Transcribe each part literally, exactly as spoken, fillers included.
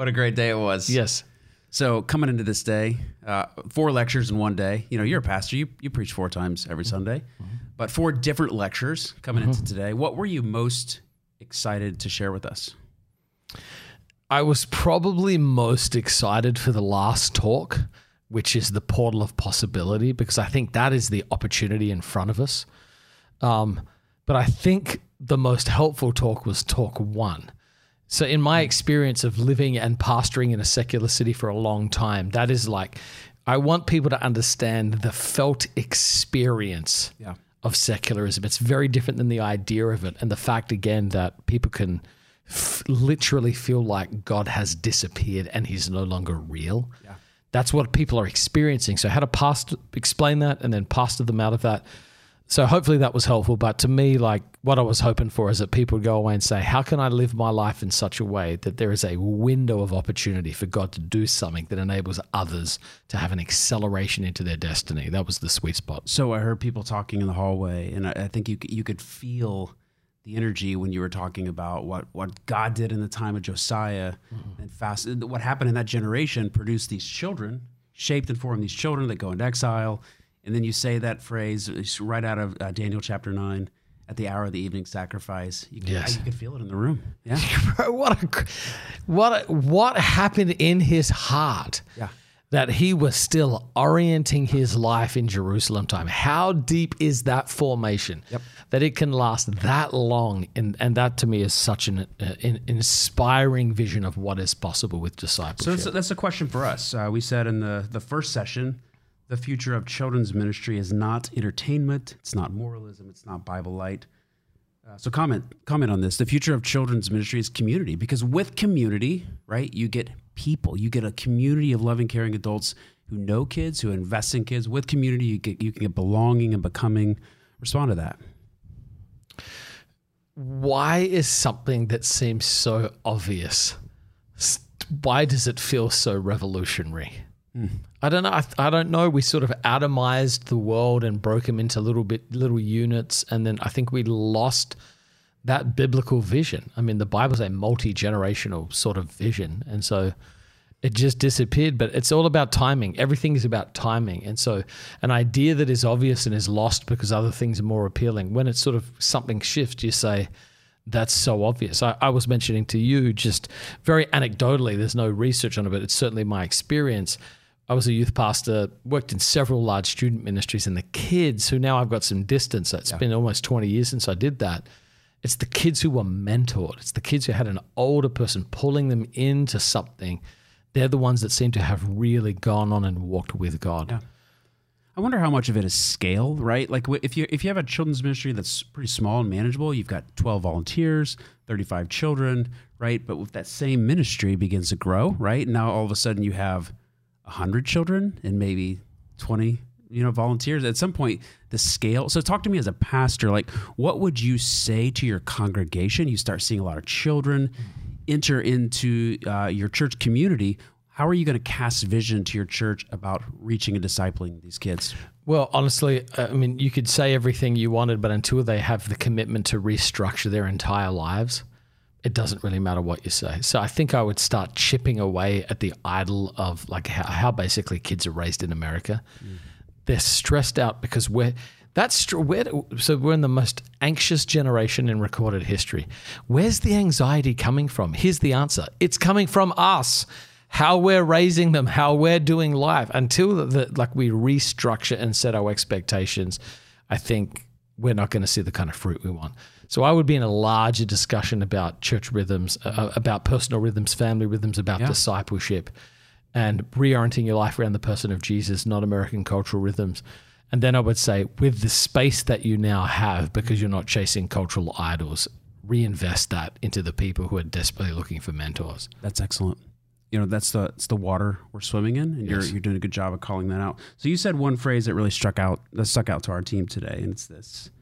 What a great day it was. Yes. So coming into this day, uh, four lectures in one day. You know, you're a pastor. You you preach four times every Sunday, mm-hmm. but four different lectures coming mm-hmm. into today. What were you most excited to share with us? I was probably most excited for the last talk, which is the portal of possibility, because I think that is the opportunity in front of us. Um, but I think the most helpful talk was talk one. So in my experience of living and pastoring in a secular city for a long time, that is like, I want people to understand the felt experience yeah. of secularism. It's very different than the idea of it. And the fact, again, that people can f- literally feel like God has disappeared and he's no longer real. Yeah. That's what people are experiencing. So how to pastor, explain that and then pastor them out of that. So hopefully that was helpful. But to me, like what I was hoping for is that people would go away and say, how can I live my life in such a way that there is a window of opportunity for God to do something that enables others to have an acceleration into their destiny? That was the sweet spot. So I heard people talking in the hallway, and I, I think you you could feel the energy when you were talking about what, what God did in the time of Josiah mm-hmm. and fast. What happened in that generation produced these children, shaped and formed these children that go into exile. And then you say that phrase it's right out of uh, Daniel chapter nine, at the hour of the evening sacrifice. You can, yes. you can feel it in the room. Yeah. Bro, what, a, what, a, what happened in his heart yeah. that he was still orienting his life in Jerusalem time? How deep is that formation yep. that it can last that long? And, and that to me is such an, uh, an inspiring vision of what is possible with discipleship. So that's, that's a question for us. Uh, we said in the, the first session, the future of children's ministry is not entertainment. It's not moralism. It's not Bible light. Uh, so comment comment on this. The future of children's ministry is community, because with community, right, you get people. You get a community of loving, caring adults who know kids, who invest in kids. With community, you get you can get belonging and becoming. Respond to that. Why is something that seems so obvious, why does it feel so revolutionary? Hmm. I don't know. I, I don't know. We sort of atomized the world and broke them into little bit, little units, and then I think we lost that biblical vision. I mean, the Bible's a multi-generational sort of vision, and so it just disappeared. But it's all about timing. Everything is about timing, and so an idea that is obvious and is lost because other things are more appealing. When it's sort of something shifts, you say, that's so obvious. I, I was mentioning to you just very anecdotally, there's no research on it, but it's certainly my experience. I was a youth pastor, worked in several large student ministries, and the kids who now I've got some distance, it's yeah. been almost twenty years since I did that. It's the kids who were mentored. It's the kids who had an older person pulling them into something. They're the ones that seem to have really gone on and walked with God. Yeah. I wonder how much of it is scale, right? Like if you if you have a children's ministry that's pretty small and manageable, you've got twelve volunteers, thirty-five children, right? But with that same ministry begins to grow, right? Now all of a sudden you have one hundred children and maybe twenty, you know, volunteers. At some point, the scale. So talk to me as a pastor, like what would you say to your congregation? You start seeing a lot of children enter into uh, your church community. How are you going to cast vision to your church about reaching and discipling these kids? Well, honestly, I mean, you could say everything you wanted, but until they have the commitment to restructure their entire lives, it doesn't really matter what you say. So I think I would start chipping away at the idol of like how, how basically kids are raised in America. Mm. They're stressed out because we're that's where so we're in the most anxious generation in recorded history. Where's the anxiety coming from? Here's the answer. It's coming from us. How we're raising them, how we're doing life. Until the, the, like we restructure and set our expectations, I think we're not going to see the kind of fruit we want. So I would be in a larger discussion about church rhythms, uh, about personal rhythms, family rhythms, about yeah. discipleship, and reorienting your life around the person of Jesus, not American cultural rhythms. And then I would say, with the space that you now have, because you're not chasing cultural idols, reinvest that into the people who are desperately looking for mentors. That's excellent. You know, that's the it's the water we're swimming in, and yes. you're you're doing a good job of calling that out. So you said one phrase that really struck out that stuck out to our team today, and it's this: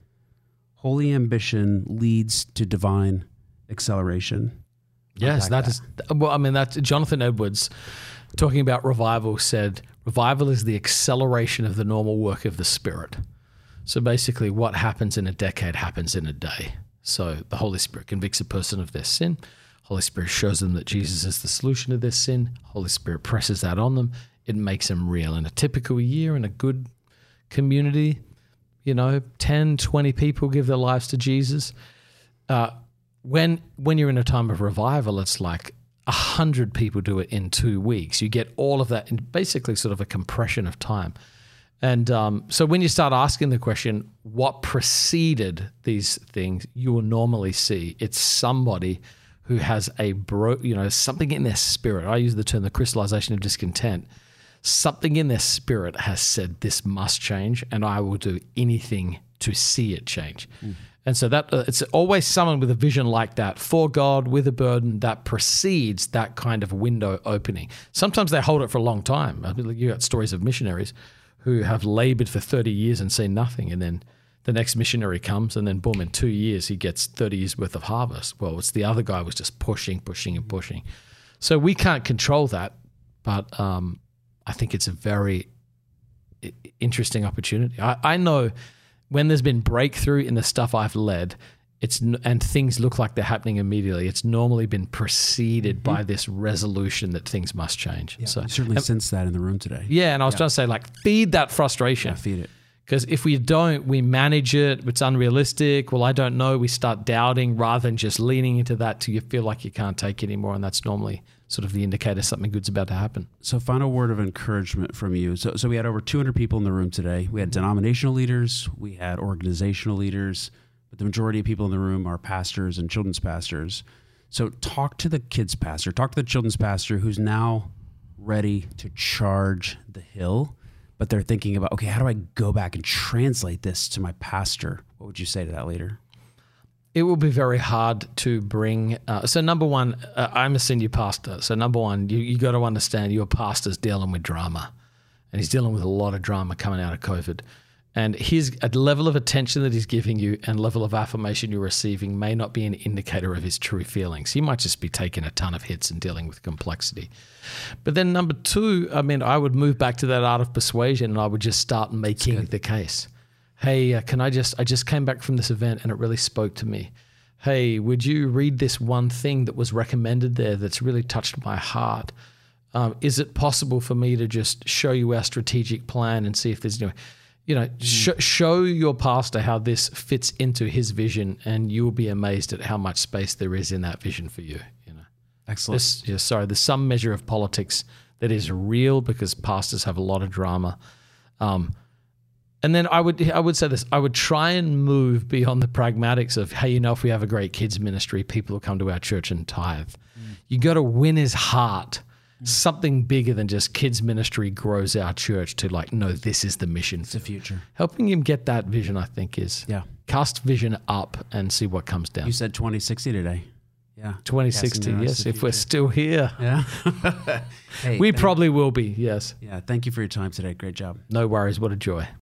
holy ambition leads to divine acceleration. Yes, like that, that is well. I mean, that's Jonathan Edwards talking about revival. Said revival is the acceleration of the normal work of the Spirit. So basically, what happens in a decade happens in a day. So the Holy Spirit convicts a person of their sin. Holy Spirit shows them that Jesus is the solution to their sin. Holy Spirit presses that on them. It makes them real. In a typical year, in a good community, you know, ten, twenty people give their lives to Jesus. Uh, when when you're in a time of revival, it's like a hundred people do it in two weeks. You get all of that in basically sort of a compression of time. And um, so when you start asking the question, what preceded these things, you will normally see it's somebody who has a bro, you know, something in their spirit. I use the term the crystallization of discontent. Something in their spirit has said this must change, and I will do anything to see it change. Mm. And so that uh, it's always someone with a vision like that for God with a burden that precedes that kind of window opening. Sometimes they hold it for a long time. I mean, you got stories of missionaries who have labored for thirty years and seen nothing, and then the next missionary comes, and then boom, in two years he gets thirty years worth of harvest. Well, it's the other guy was just pushing, pushing, and pushing. So we can't control that, but um, I think it's a very interesting opportunity. I, I know when there's been breakthrough in the stuff I've led, it's and things look like they're happening immediately, it's normally been preceded mm-hmm. by this resolution that things must change. Yeah, so you certainly and, sense that in the room today. Yeah, and I was yeah. trying to say, like, feed that frustration. Yeah, feed it. Because if we don't, we manage it. It's unrealistic. Well, I don't know. We start doubting rather than just leaning into that till you feel like you can't take it anymore. And that's normally sort of the indicator something good's about to happen. So final word of encouragement from you. So, so we had over two hundred people in the room today. We had denominational leaders. We had organizational leaders. But the majority of people in the room are pastors and children's pastors. So talk to the kids pastor. Talk to the children's pastor who's now ready to charge the hill. But they're thinking about, okay, how do I go back and translate this to my pastor? What would you say to that leader? It will be very hard to bring. Uh, so number one, uh, I'm a senior pastor. So number one, you, you got to understand your pastor's dealing with drama. And he's dealing with a lot of drama coming out of COVID. And his a level of attention that he's giving you and level of affirmation you're receiving may not be an indicator of his true feelings. He might just be taking a ton of hits and dealing with complexity. But then number two, I mean, I would move back to that art of persuasion, and I would just start making the case. Hey, uh, can I just, I just came back from this event and it really spoke to me. Hey, would you read this one thing that was recommended there that's really touched my heart? Um, is it possible for me to just show you our strategic plan and see if there's, you know, You know, sh- show your pastor how this fits into his vision, and you'll be amazed at how much space there is in that vision for you. You know, excellent. This, yeah, sorry, there's some measure of politics that is real because pastors have a lot of drama. Um, and then I would I would say this: I would try and move beyond the pragmatics of, hey, you know, if we have a great kids ministry, people will come to our church and tithe. Mm. You got to win his heart. Something bigger than just kids ministry grows our church to, like, no, this is the mission. It's the future. Helping him get that vision, I think, is yeah. cast vision up and see what comes down. You said twenty sixty today. Yeah. twenty sixty, yes, if we're still here. Yeah. Hey, we probably will be, yes. Yeah. Thank you for your time today. Great job. No worries. What a joy.